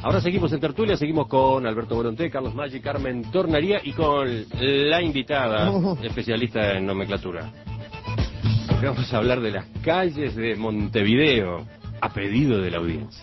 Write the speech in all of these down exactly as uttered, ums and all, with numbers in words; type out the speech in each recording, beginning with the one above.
Ahora seguimos en tertulia, seguimos con Alberto Boronté, Carlos Maggi, Carmen Tornaría y con la invitada, especialista en nomenclatura. Porque vamos a hablar de las calles de Montevideo, a pedido de la audiencia.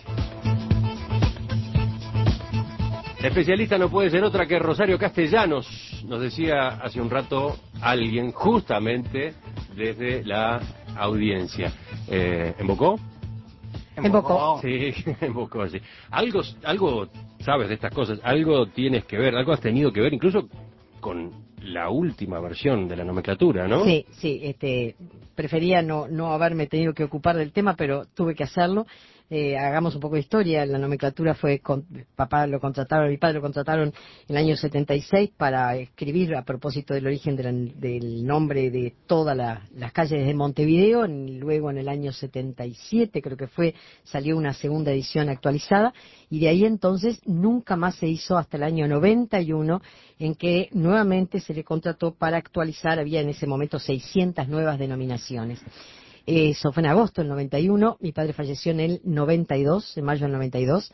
La especialista no puede ser otra que Rosario Castellanos, nos decía hace un rato alguien, justamente desde la audiencia. Eh, ¿Embocó? ¿Embocó? Sí, embocó, sí. Algo, algo sabes de estas cosas, algo tienes que ver, algo has tenido que ver, incluso con la última versión de la nomenclatura, ¿no? Sí, sí, este, prefería no, no haberme tenido que ocupar del tema, pero tuve que hacerlo. Eh, hagamos un poco de historia. La nomenclatura fue, con, papá lo contrataron, mi padre lo contrataron en el año setenta y seis para escribir a propósito del origen de la, del nombre de todas la, las calles de Montevideo. Luego en el año setenta y siete, creo que fue, salió una segunda edición actualizada, y de ahí entonces nunca más se hizo hasta el año noventa y uno, en que nuevamente se le contrató para actualizar. Había en ese momento seiscientas nuevas denominaciones. Eso fue en agosto del noventa y uno, mi padre falleció en el noventa y dos, en mayo del noventa y dos,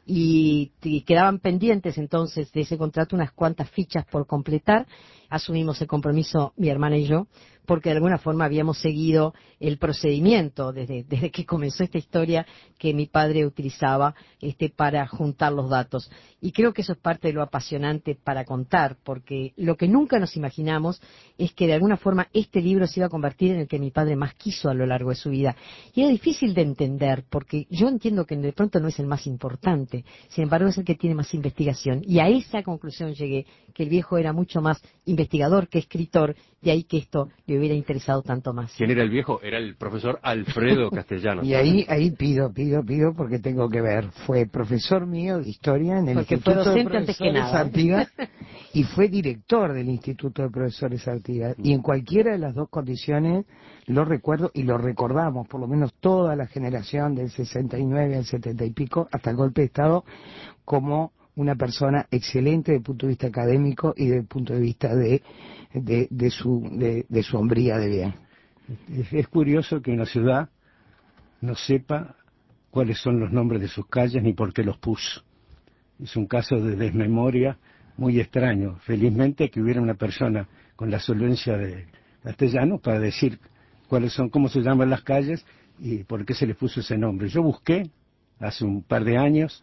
y, y quedaban pendientes entonces de ese contrato unas cuantas fichas por completar. Asumimos el compromiso mi hermana y yo, porque de alguna forma habíamos seguido el procedimiento desde, desde que comenzó esta historia que mi padre utilizaba este, para juntar los datos. Y creo que eso es parte de lo apasionante para contar, porque lo que nunca nos imaginamos es que de alguna forma este libro se iba a convertir en el que mi padre más quiso a lo largo de su vida. Y era difícil de entender, porque yo entiendo que de pronto no es el más importante, sin embargo es el que tiene más investigación. Y a esa conclusión llegué, que el viejo era mucho más investigador que escritor, de ahí que esto le hubiera interesado tanto más. ¿Quién era el viejo? Era el profesor Alfredo Castellanos. Y ahí ahí pido, pido, pido, porque tengo que ver. Fue profesor mío de historia en el Porque fue Instituto de docente antes que Profesores nada. Artigas y fue director del Instituto de Profesores Artigas. Y en cualquiera de las dos condiciones lo recuerdo y lo recordamos, por lo menos toda la generación del sesenta y nueve al setenta y pico, hasta el golpe de Estado, como una persona excelente desde el punto de vista académico y desde el punto de vista de, de, de, su, de, de su hombría de bien. Es, es curioso que una ciudad no sepa cuáles son los nombres de sus calles ni por qué los puso. Es un caso de desmemoria muy extraño. Felizmente que hubiera una persona con la solvencia de Castellanos para decir cuáles son, cómo se llaman las calles y por qué se les puso ese nombre. Yo busqué hace un par de años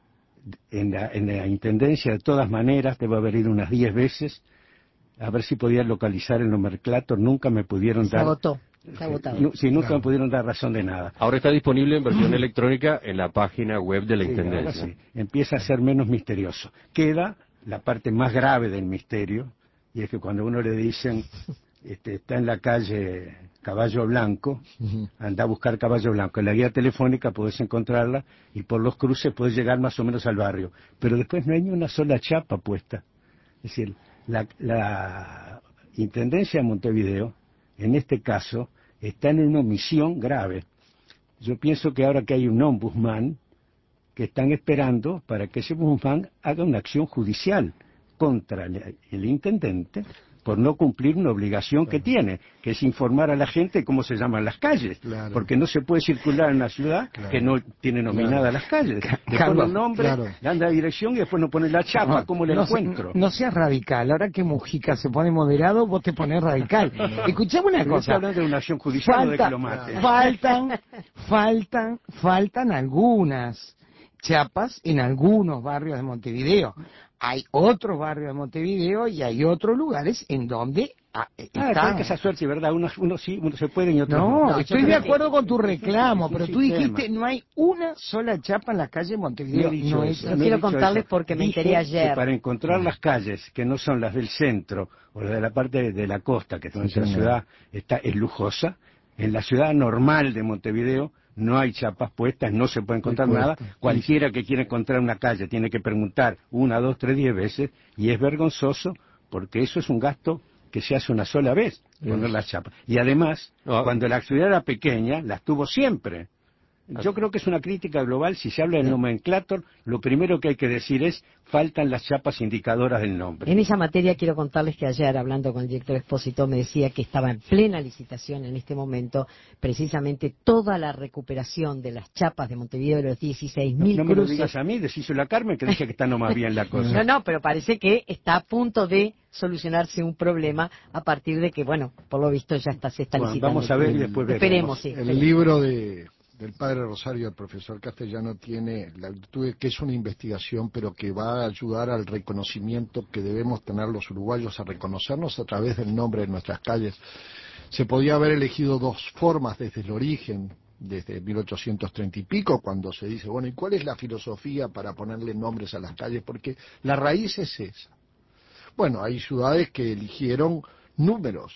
en la, en la intendencia, de todas maneras, debo haber ido unas diez veces a ver si podía localizar el nomenclator. Nunca me pudieron Se dar. agotó, se agotado. No, sí, nunca Claro. me pudieron dar razón de nada. Ahora está disponible en versión electrónica en la página web de la Sí, Intendencia. ahora sí, empieza a ser menos misterioso. Queda la parte más grave del misterio, y es que cuando a uno le dicen, este, está en la calle Caballo Blanco, anda a buscar Caballo Blanco. En la guía telefónica podés encontrarla y por los cruces podés llegar más o menos al barrio. Pero después no hay ni una sola chapa puesta. Es decir, la, la Intendencia de Montevideo, en este caso, está en una omisión grave. Yo pienso que ahora que hay un ombudsman, que están esperando para que ese ombudsman haga una acción judicial contra el, el intendente por no cumplir una obligación Claro. que tiene, que es informar a la gente cómo se llaman las calles, Claro. porque no se puede circular en una ciudad Claro. que no tiene nominadas Claro. las calles. Le Carlos, pone el nombre, claro. le anda la dirección y después no pone la chapa, No, ¿cómo le no, encuentro? No, no seas radical. Ahora que Mujica se pone moderado, vos te pones radical. Escuchame una Pero estoy cosa. hablando de una acción judicial, no de que lo Falta- maten. faltan, faltan, faltan algunas chapas en algunos barrios de Montevideo. Hay otros barrios de Montevideo y hay otros lugares en donde ah, Ah, están. creo que esa suerte, ¿verdad? Uno, uno sí, uno se puede y otros no. No, No, yo estoy de creo que- acuerdo con tu reclamo, es un pero tú sistema. dijiste no hay una sola chapa en las calles de Montevideo. No he dicho No eso, es No no he quiero dicho contarles eso. porque me Dije enteré ayer. que para encontrar las calles que no son las del centro o las de la parte de, de la costa, que Sí, nuestra señor. ciudad está es lujosa, en la ciudad normal de Montevideo no hay chapas puestas, no se puede encontrar Muy nada. puestas. Cualquiera que quiera encontrar una calle tiene que preguntar una, dos, tres, diez veces, y es vergonzoso porque eso es un gasto que se hace una sola vez, poner las chapas. Y además, No. cuando la ciudad era pequeña, las tuvo siempre. Yo creo que es una crítica global. Si se habla del nomenclator, lo primero que hay que decir es faltan las chapas indicadoras del nombre. En esa materia quiero contarles que ayer, hablando con el director Expósito, me decía que estaba en plena licitación en este momento precisamente toda la recuperación de las chapas de Montevideo de los dieciséis mil No, no me lo cruces. digas a mí, decíselo a Carmen, que dice que está nomás bien la cosa. No, no, pero parece que está a punto de solucionarse un problema a partir de que, bueno, por lo visto ya está, se está Bueno, licitando. vamos a ver y después veremos. Esperemos, sí. El esperemos. libro de, del padre Rosario, el profesor Castellano, tiene la virtud de que es una investigación, pero que va a ayudar al reconocimiento que debemos tener los uruguayos, a reconocernos a través del nombre de nuestras calles. Se podía haber elegido dos formas desde el origen, desde mil ochocientos treinta y pico, cuando se dice, bueno, ¿y cuál es la filosofía para ponerle nombres a las calles? Porque la raíz es esa. Bueno, hay ciudades que eligieron números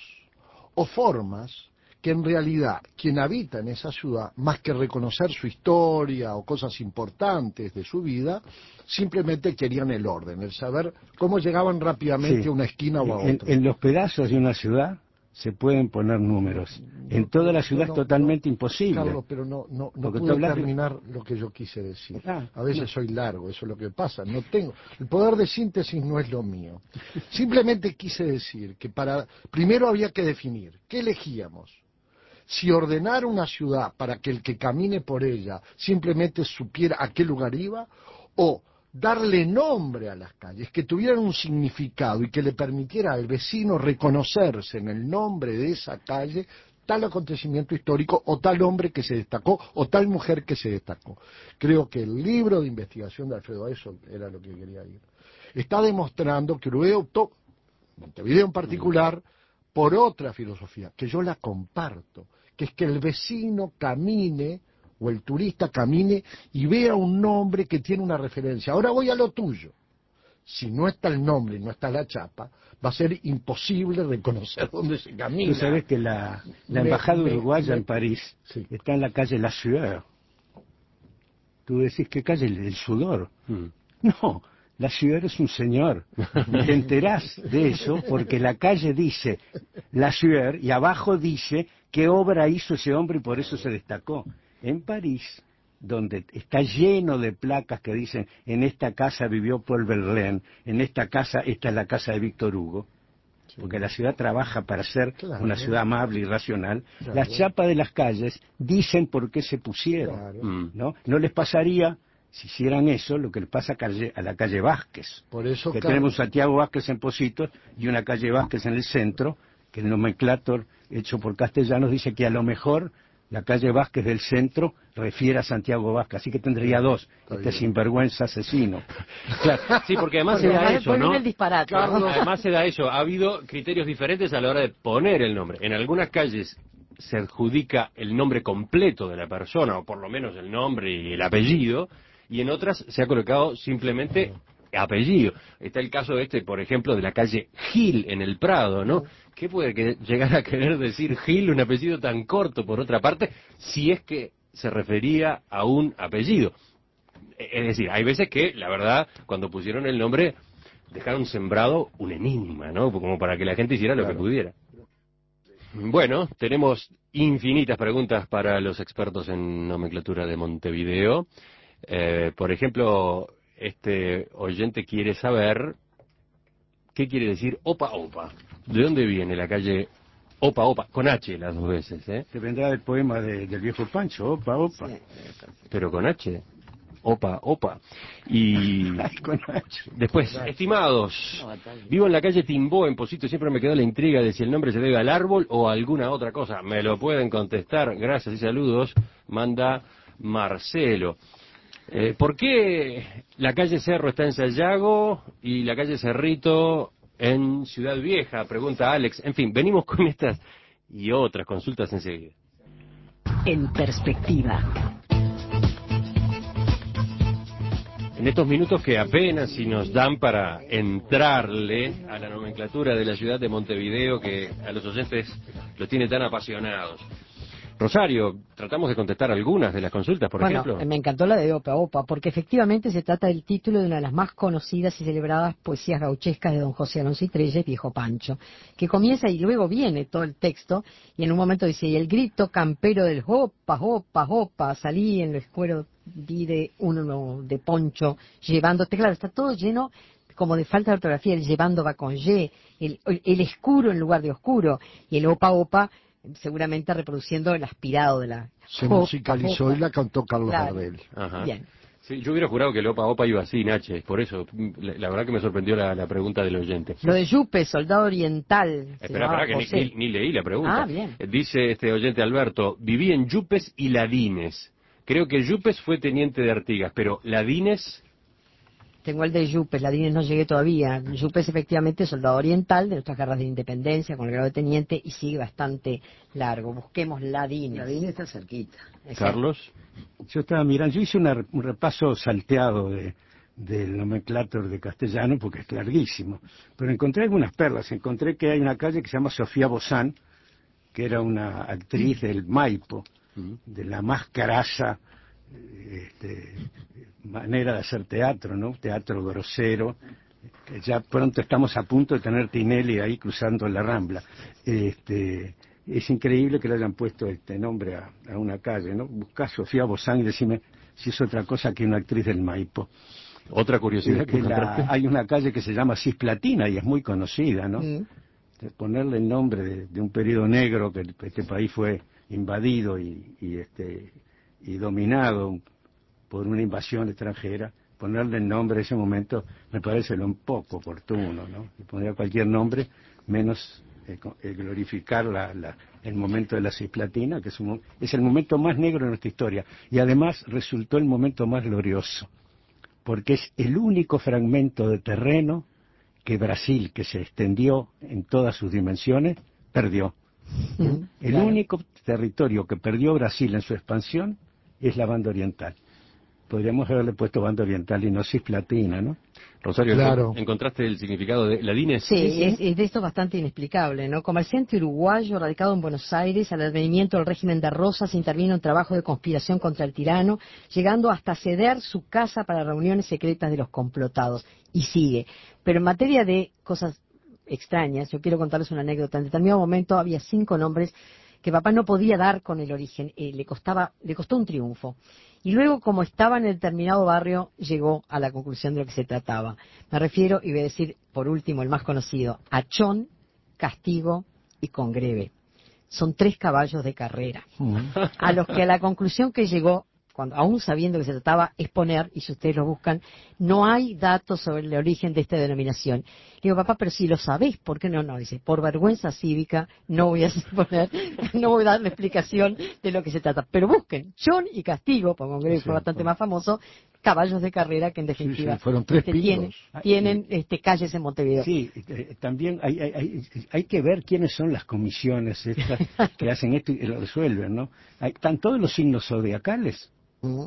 o formas que en realidad quien habita en esa ciudad, más que reconocer su historia o cosas importantes de su vida, simplemente querían el orden, el saber cómo llegaban rápidamente Sí. a una esquina o a En, otra. en los pedazos de una ciudad se pueden poner números. En toda la ciudad No, es totalmente no, imposible. Carlos, pero no, no, no Porque tú pude hablas de- terminar lo que yo quise decir. Ah, A veces no. soy largo, eso es lo que pasa. No tengo, el poder de síntesis no es lo mío. Simplemente quise decir que para primero había que definir qué elegíamos. Si ordenar una ciudad para que el que camine por ella simplemente supiera a qué lugar iba, o darle nombre a las calles, que tuvieran un significado y que le permitiera al vecino reconocerse en el nombre de esa calle tal acontecimiento histórico o tal hombre que se destacó o tal mujer que se destacó. Creo que el libro de investigación de Alfredo, a eso era lo que quería ir, está demostrando que Uruguay optó, Montevideo en particular, por otra filosofía, que yo la comparto, que es que el vecino camine o el turista camine y vea un nombre que tiene una referencia. Ahora voy a lo tuyo. Si no está el nombre y no está la chapa, va a ser imposible reconocer dónde se camina. Tú sabes que la, la Me- embajada me- uruguaya me- en París Sí. está en la calle La Sueur. Tú decís, ¿qué calle? El, el sudor. Mm. No, La Sueur es un señor. Y te enterás de eso porque la calle dice La Sueur y abajo dice qué obra hizo ese hombre y por eso se destacó. En París, donde está lleno de placas que dicen en esta casa vivió Paul Verlaine, en esta casa, esta es la casa de Víctor Hugo, porque la ciudad trabaja para ser Claro. una ciudad amable y racional. Claro. Las chapas de las calles dicen por qué se pusieron, Claro. Mm. ¿no? No les pasaría, si hicieran eso, lo que les pasa a, calle- a la calle Vázquez, Por eso, que Carlos, tenemos Santiago Vázquez en Positos y una calle Vázquez en el centro, que el nomenclator hecho por Castellanos dice que a lo mejor la calle Vázquez del centro refiere a Santiago Vázquez, así que tendría dos, Está este bien. sinvergüenza asesino. Claro, sí, porque además Porque se da además eso, después ¿no? viene el disparate, ¿no? Además se da eso. Ha habido criterios diferentes a la hora de poner el nombre. En algunas calles se adjudica el nombre completo de la persona, o por lo menos el nombre y el apellido, y en otras se ha colocado simplemente apellido. Está el caso este, por ejemplo, de la calle Gil en el Prado, ¿no? ¿Qué puede que- llegar a querer decir Gil, un apellido tan corto, por otra parte, si es que se refería a un apellido? Es decir, hay veces que, la verdad, cuando pusieron el nombre, dejaron sembrado un enigma, ¿no? Como para que la gente hiciera lo que pudiera. Bueno, tenemos infinitas preguntas para los expertos en nomenclatura de Montevideo. Eh, por ejemplo, este oyente quiere saber qué quiere decir Opa Opa. ¿De dónde viene la calle Opa Opa? Con H las dos veces, ¿eh? Te vendrá del poema de- del viejo Pancho, opa, opa. Pero con H. Opa Opa. Y Ay, con H. después, estimados, vivo en la calle Timbó, en Posito, y siempre me quedó la intriga de si el nombre se debe al árbol o a alguna otra cosa. Me lo pueden contestar, gracias y saludos, manda Marcelo. Eh, ¿Por qué la calle Cerro está en Sayago y la calle Cerrito en Ciudad Vieja? Pregunta Alex. En fin, venimos con estas y otras consultas enseguida. En perspectiva. En estos minutos que apenas si nos dan para entrarle a la nomenclatura de la ciudad de Montevideo que a los oyentes los tiene tan apasionados. Rosario, tratamos de contestar algunas de las consultas, por bueno, ejemplo. me encantó la de Opa Opa, porque efectivamente se trata del título de una de las más conocidas y celebradas poesías gauchescas de don José Alonso y Trelles, Viejo Pancho, que comienza y luego viene todo el texto, y en un momento dice, y el grito campero del Opa, Opa, Opa, salí en el cuero di de uno de Poncho, llevándote, claro, está todo lleno como de falta de ortografía, el llevando va con Y, el, el escuro en lugar de oscuro, y el Opa Opa seguramente reproduciendo el aspirado de la... Se Opa, musicalizó Opa. y la cantó Carlos Claro. Gardel. Ajá. Bien. Sí, yo hubiera jurado que el Opa Opa iba así, Nache, por eso, la, la verdad que me sorprendió la, la pregunta del oyente. Lo de Yupe, soldado oriental. se Espera, llamaba espera, que José. ni, ni- ni leí la pregunta. Ah, bien. Eh, Dice este oyente Alberto, viví en Yupes y Ladines. Creo que Yupes fue teniente de Artigas, pero Ladines... Tengo el de Yupes, Ladines no llegué todavía. Yupes efectivamente soldado oriental de nuestras guerras de independencia con el grado de teniente y sigue bastante largo. Busquemos Ladines. Ladines está cerquita. Exacto. Carlos. Yo estaba mirando, yo hice una- un repaso salteado de, del nomenclátor de castellano porque es larguísimo, pero encontré algunas perlas. Encontré que hay una calle que se llama Sofía Bozán, que era una actriz del Maipo, de la más crasa eh, este, manera de hacer teatro, ¿no? Teatro grosero. Eh, Ya pronto estamos a punto de tener Tinelli ahí cruzando la Rambla. Este, es increíble que le hayan puesto este nombre a, a una calle, ¿no? Buscá Sofía Bozán y decime si es otra cosa que una actriz del Maipo. Otra curiosidad que Eh, la- encontraste. hay una calle que se llama Cisplatina y es muy conocida, ¿no? Mm. De ponerle el nombre de, de un periodo negro que el- este país fue invadido y, y, este, y dominado por una invasión extranjera, ponerle el nombre en ese momento me parece lo un poco oportuno, ¿no? Y pondría cualquier nombre menos eh, co- eh, glorificar la, la- el momento de la Cisplatina, que es, un mo- es el momento más negro de nuestra historia y además resultó el momento más glorioso, porque es el único fragmento de terreno que Brasil, que se extendió en todas sus dimensiones, perdió. Mm, El claro. único territorio que perdió Brasil en su expansión es la banda oriental. Podríamos haberle puesto banda oriental y no Cisplatina, ¿no? Rosario, Claro. ¿encont- ¿encontraste el significado de Ladines? Sí, es, es de esto bastante inexplicable, ¿no? Comerciante uruguayo radicado en Buenos Aires, al advenimiento del régimen de Rosas intervino en trabajo de conspiración contra el tirano, llegando hasta ceder su casa para reuniones secretas de los complotados. Y sigue. Pero en materia de cosas extrañas, yo quiero contarles una anécdota. En determinado momento había cinco nombres que papá no podía dar con el origen, eh, le costaba, le costó un triunfo. Y luego, como estaba en determinado barrio, llegó a la conclusión de lo que se trataba. Me refiero, y voy a decir por último el más conocido, Achón, Castigo y Congreve. Son tres caballos de carrera, a los que a la conclusión que llegó, cuando, aún sabiendo que se trataba, es poner, y si ustedes lo buscan, no hay datos sobre el origen de esta denominación. Le digo, papá, pero si lo sabés, ¿por qué no? No, dice, por vergüenza cívica no voy a poner, no voy a dar la explicación de lo que se trata. Pero busquen, Chon y Castigo, por Congreve Sí, fue bastante bueno. más famoso, caballos de carrera que en definitiva sí, fueron tres este, tienen, pingos. tienen este, calles en Montevideo. Sí, eh, también hay, hay, hay, hay que ver quiénes son las comisiones estas que hacen esto y lo resuelven, ¿no? Hay, están todos los signos zodiacales. Mm.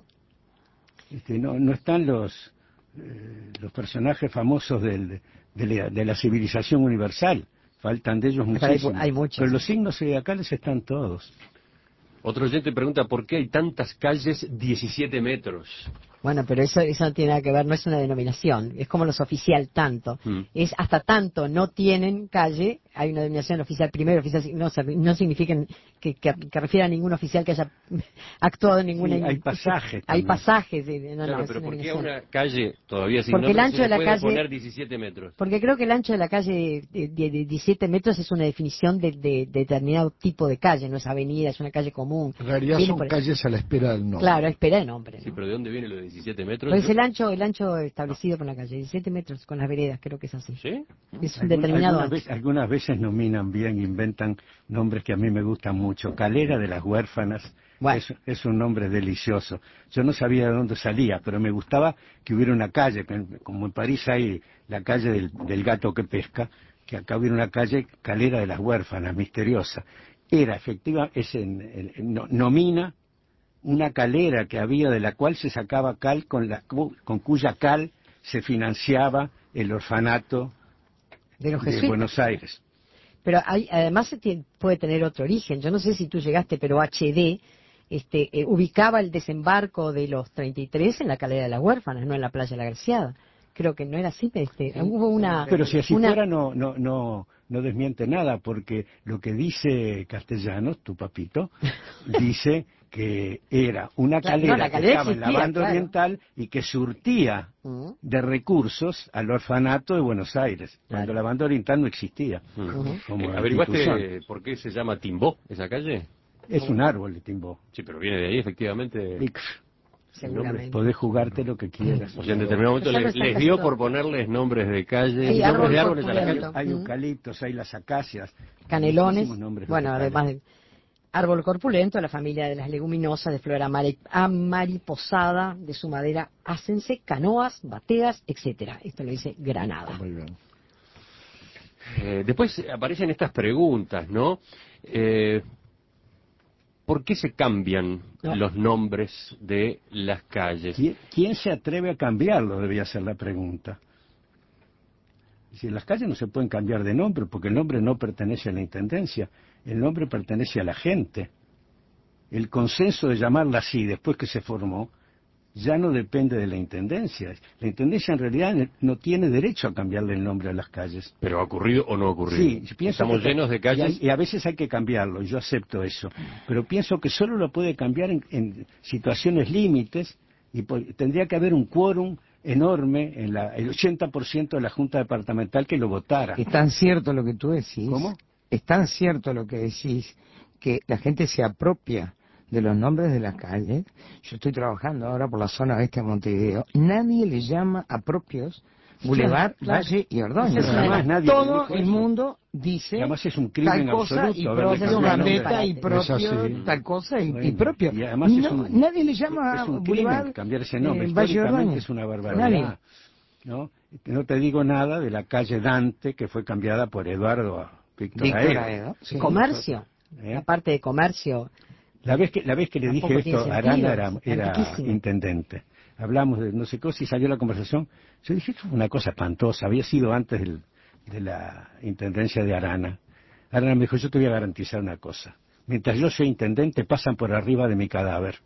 Este, no, no están los, eh, los personajes famosos del, de, la, de la civilización universal. Faltan de ellos Pero hay- muchísimos. hay muchos. Pero los signos zodiacales están todos. Otro oyente pregunta por qué hay tantas calles diecisiete metros. Bueno, pero eso, eso no tiene nada que ver, no es una denominación, es como los oficial tanto. Mm. Es hasta tanto no tienen calle, hay una denominación oficial primero, oficial no, no significa que, que, que refiera a ningún oficial que haya actuado en ninguna... Sí, hay pasajes Hay también. pasajes, de, de- no, Claro, no, es pero una ¿por qué a denominación. una calle todavía sin Porque el nombre ancho se de le la puede calle- poner diecisiete metros? Porque creo que el ancho de la calle de, de- de diecisiete metros es una definición de, de- de determinado tipo de calle, no es avenida, es una calle común. En realidad Viene son por- calles a la espera del nombre. Claro, espera el nombre. Sí, ¿no? pero ¿de dónde viene lo de diecisiete metros? Pues Yo- el ancho, el ancho establecido por la calle, diecisiete metros con las veredas, creo que es así. ¿Sí? Es un Algun- determinado algunas, ancho. veces, algunas veces nominan bien, inventan nombres que a mí me gustan mucho. Calera de las Huérfanas Bueno. es, es un nombre delicioso. Yo no sabía de dónde salía, pero me gustaba que hubiera una calle, que- como en París hay la calle del, del gato que pesca, que acá hubiera una calle Calera de las Huérfanas, misteriosa. Era efectiva, es en, en- en- no- nomina una calera que había de la cual se sacaba cal, con, la, cu- con cuya cal se financiaba el orfanato De los de jesuitas. Buenos Aires. Pero hay, además se tiene, puede tener otro origen. Yo no sé si tú llegaste, pero H D este, eh, ubicaba el desembarco de los treinta y tres en la Calera de las Huérfanas, no en la Playa de la Garciada. Creo que no era así, este, sí, hubo una... Pero si así una... fuera no, no, no, no desmiente nada, porque lo que dice Castellanos, tu papito, dice que era una Claro, calera, no, la que calera estaba en la existía, banda claro. oriental y que surtía Mm. de recursos al orfanato de Buenos Aires, cuando Claro. la banda oriental no existía. Mm. Como Eh, ¿Averiguaste institución. por qué se llama Timbó esa calle? Es un árbol de Timbó. Sí, pero viene de ahí, efectivamente. Y, Seguramente. podés jugarte lo que quieras. O sea, en determinado momento Ya no les, está les casi dio todo. por ponerles nombres de calles, Sí, nombres árbol de árboles a la corpulento. calle. Hay Mm. eucaliptos, hay las acacias. Canelones, muchísimos nombres bueno, vegetales. además de árbol corpulento, la familia de las leguminosas, de flor amari- amariposada, de su madera hácense canoas, bateas, etcétera. Esto lo dice Granada. Muy bien. Eh, después aparecen estas preguntas, ¿no? Eh, ¿Por qué se cambian No. los nombres de las calles? ¿Quién, quién se atreve a cambiarlo? Debía ser la pregunta. Si las calles no se pueden cambiar de nombre, porque el nombre no pertenece a la intendencia, el nombre pertenece a la gente. El consenso de llamarla así, después que se formó, ya no depende de la intendencia. La intendencia en realidad no tiene derecho a cambiarle el nombre a las calles. ¿Pero ha ocurrido o no ha ocurrido? Sí, pienso Estamos que, llenos de y, calles. hay- y a veces hay que cambiarlo, y yo acepto eso. Pero pienso que solo lo puede cambiar en, en situaciones límites, y po- tendría que haber un quórum enorme, en la, el ochenta por ciento de la Junta Departamental que lo votara. Es tan cierto lo que tú decís. ¿Cómo? Es tan cierto lo que decís que la gente se apropia de los nombres de las calles. Yo estoy trabajando ahora por la zona oeste de Montevideo. Nadie le llama a propios Boulevard, Claro, Valle y Ordóñez. Esa es una- Además, nadie Todo dijo el eso. mundo dice Y además es un crimen tal cosa absoluto y haberle propio, cambiado el nombre. gambeta y Es propio, así. tal cosa y, y Bueno, propio. y además es No, un- nadie le llama es un Boulevard, crimen cambiar ese nombre. eh, Valle y Históricamente Ordóñez. es una Nadie. barbaridad. ¿No? No te digo nada de la calle Dante, que fue cambiada por Eduardo a Víctor Víctor Aedo. Aedo, sí. Comercio, ¿Eh? la parte de comercio. La vez que, la vez que le Tampoco dije tiene esto, sentido, Arana era, es era antiquísimo. intendente. Hablamos de no sé qué, si salió la conversación. Yo dije, esto fue una cosa espantosa. Había sido antes del- de la intendencia de Arana. Arana me dijo, yo te voy a garantizar una cosa. Mientras yo soy intendente, pasan por arriba de mi cadáver.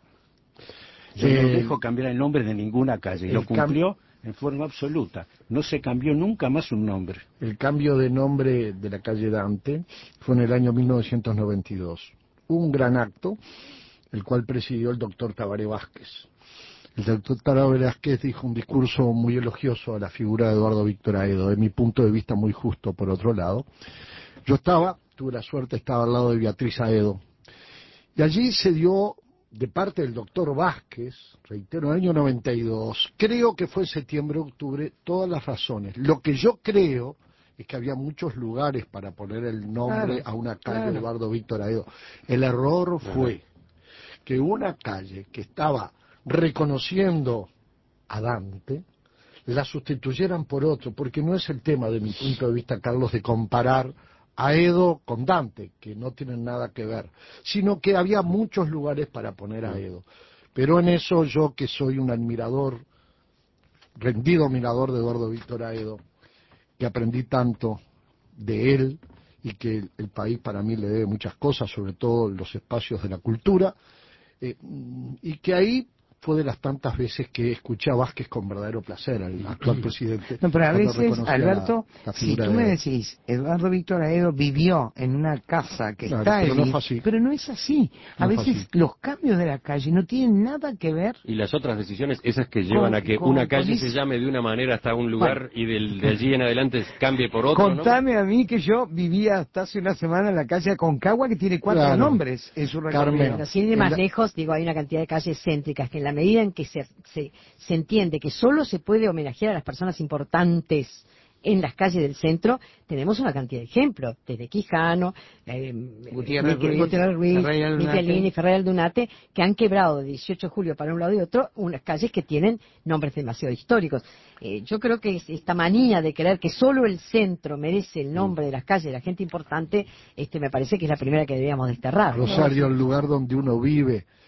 Yo no Eh, dejo cambiar el nombre de ninguna calle. Y el lo cam- cumplió en forma absoluta. No se cambió nunca más un nombre. El cambio de nombre de la calle Dante fue en el año mil novecientos noventa y dos. Hubo un gran acto, el cual presidió el doctor Tabaré Vázquez. El doctor Tabaré Vázquez dijo un discurso muy elogioso a la figura de Eduardo Víctor Aedo, de mi punto de vista muy justo por otro lado. Yo estaba, tuve la suerte, estaba al lado de Beatriz Aedo, y allí se dio, de parte del doctor Vázquez, reitero, en el año noventa y dos, creo que fue septiembre, octubre, todas las razones. Lo que yo creo es que había muchos lugares para poner el nombre Claro, a una calle claro. de Eduardo Víctor Aedo. El error fue que una calle que estaba reconociendo a Dante, la sustituyeran por otro, porque no es el tema de mi punto de vista, Carlos, de comparar a Edo con Dante, que no tienen nada que ver, sino que había muchos lugares para poner a Edo. Pero en eso yo, que soy un admirador, rendido admirador de Eduardo Víctor Aedo, que aprendí tanto de él y que el, el país para mí le debe muchas cosas, sobre todo los espacios de la cultura, eh, y que ahí fue de las tantas veces que escuché a Vázquez con verdadero placer, al actual presidente. No, pero a cuando veces, reconocía Alberto, la- la si figura tú de me Aedo. decís, Eduardo Víctor Aedo vivió en una casa que Claro, está pero no allí, fue así. pero no es así. A No fue veces así. los cambios de la calle no tienen nada que ver. Y las otras decisiones, esas que llevan Con- a que con- una calle con se ese- llame de una manera hasta un lugar y del, de allí en adelante cambie por otro, ¿no? Contame a mí que yo vivía hasta hace una semana en la calle Aconcagua, que tiene cuatro Claro. nombres en su recorrido. Carmen. Pero sin ir En más la- lejos, digo, hay una cantidad de calles céntricas que en la medida en que se, se, se entiende que solo se puede homenajear a las personas importantes en las calles del centro, tenemos una cantidad de ejemplos, desde Quijano, eh, Gutiérrez Miquel- Ruiz, Gutiérrez Ruiz, Ferreira Aldunate. Michelini, Ferrer Aldunate, que han quebrado de dieciocho de julio para un lado y otro unas calles que tienen nombres demasiado históricos. Eh, yo creo que es esta manía de creer que solo el centro merece el nombre de las calles de la gente importante, este me parece que es la primera que deberíamos desterrar. ¿no? Rosario, el lugar donde uno vive.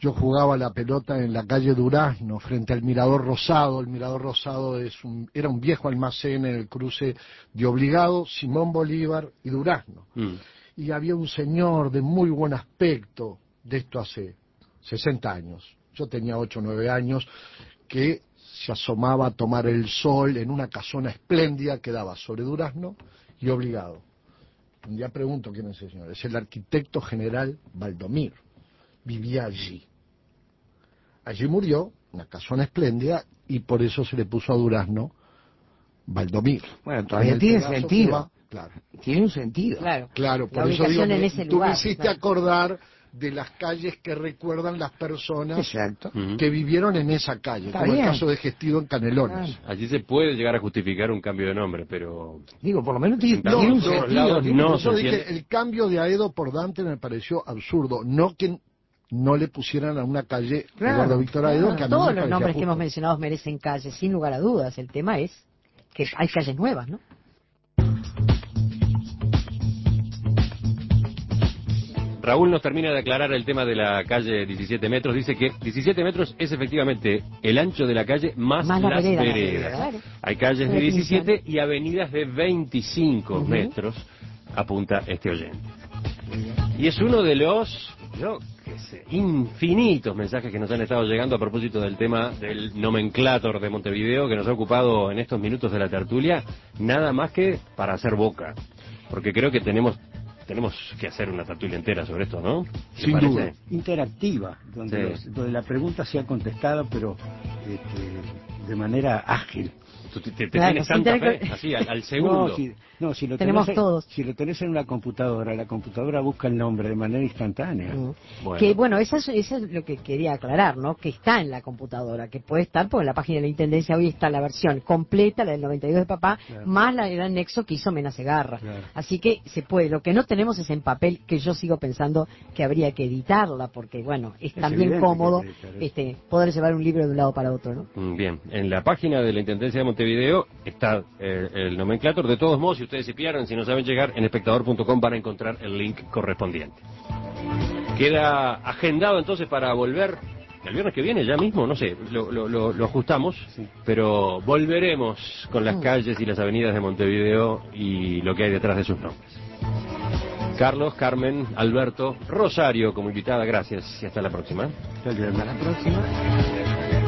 yo jugaba la pelota en la calle Durazno, frente al Mirador Rosado. El Mirador Rosado es un, era un viejo almacén en el cruce de Obligado, Simón Bolívar y Durazno. Mm. Y había un señor de muy buen aspecto, de esto hace sesenta años, yo tenía ocho o nueve años, que se asomaba a tomar el sol en una casona espléndida que daba sobre Durazno y Obligado. Un día pregunto quién es ese señor. Es el arquitecto general Valdomir. Vivía allí. Allí murió, una casona espléndida, y por eso se le puso a Durazno Valdomir. Bueno, todavía tiene sentido. Va, claro. Tiene un sentido. Claro, claro por eso digo, me, tú lugar, me hiciste claro. acordar de las calles que recuerdan las personas Exacto. que vivieron en esa calle, Está como bien. el caso de Gestido en Canelones. Ah. Allí se puede llegar a justificar un cambio de nombre, pero... Digo, por lo menos tiene, no, tiene un no, sentido. No, no, yo dije, el cambio de Aedo por Dante me pareció absurdo, no que no le pusieran a una calle claro, Eduardo Víctor Aedo, claro. que a mí Todos me los nombres justo. que hemos mencionado merecen calles, sin lugar a dudas. El tema es que hay calles nuevas, ¿no? Raúl nos termina de aclarar el tema de la calle diecisiete metros. Dice que diecisiete metros es efectivamente el ancho de la calle más, más las vereda, veredas. Claro. Hay calles de diecisiete y avenidas de veinticinco uh-huh. metros, apunta este oyente. Y es uno de los, yo qué sé, infinitos mensajes que nos han estado llegando a propósito del tema del nomenclátor de Montevideo, que nos ha ocupado en estos minutos de la tertulia, nada más que para hacer boca. Porque creo que tenemos... Tenemos que hacer una tertulia entera sobre esto, ¿no? Sin duda. Interactiva, donde, sí. los, donde la pregunta sea contestada, pero este, de manera ágil. ¿Tú te, te, te claro, tienes tanta fe? Así, al, al segundo. No, si, no, si lo tenemos tenés, todos. Si lo tenés en una computadora, la computadora busca el nombre de manera instantánea. Mm. Bueno. Que bueno, eso es, eso es lo que quería aclarar, ¿no? Que está en la computadora, que puede estar, porque en la página de la Intendencia hoy está la versión completa, la del noventa y dos de papá, claro. más la del anexo que hizo Mena Segarra. Claro. Así que se puede. Lo que no tenemos es en papel, que yo sigo pensando que habría que editarla, porque bueno, es, es también cómodo este, poder llevar un libro de un lado para otro, ¿no? Bien, en la página de la Intendencia de Montevideo Video está eh, el nomenclátor. De todos modos, si ustedes se pierden, si no saben llegar, en espectador punto com van a encontrar el link correspondiente. Queda agendado entonces para volver el viernes que viene, ya mismo, no sé, lo, lo, lo, lo ajustamos, sí. pero volveremos con las calles y las avenidas de Montevideo y lo que hay detrás de sus nombres. Carlos, Carmen, Alberto, Rosario como invitada, gracias y hasta la próxima. Hasta la próxima.